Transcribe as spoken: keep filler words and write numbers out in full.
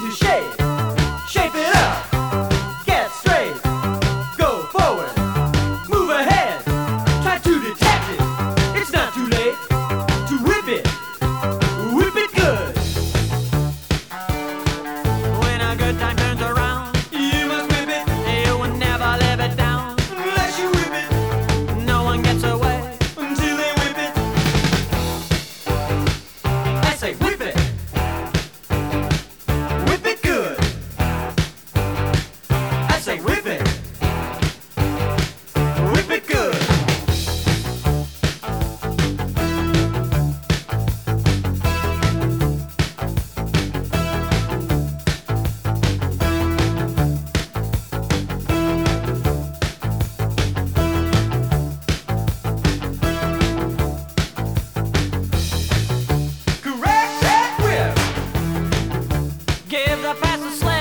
to shape. Shape it up. Get straight. Go forward. Move ahead. Try to detect it. It's not too late to whip it. Whip it good. When a good time turns around, You must whip it. you will never live it down. Unless you whip it No one gets away. until they whip it. I say whip it. Whip it good. I say whip it. Whip it good. Correct that whip. Give the past a slap.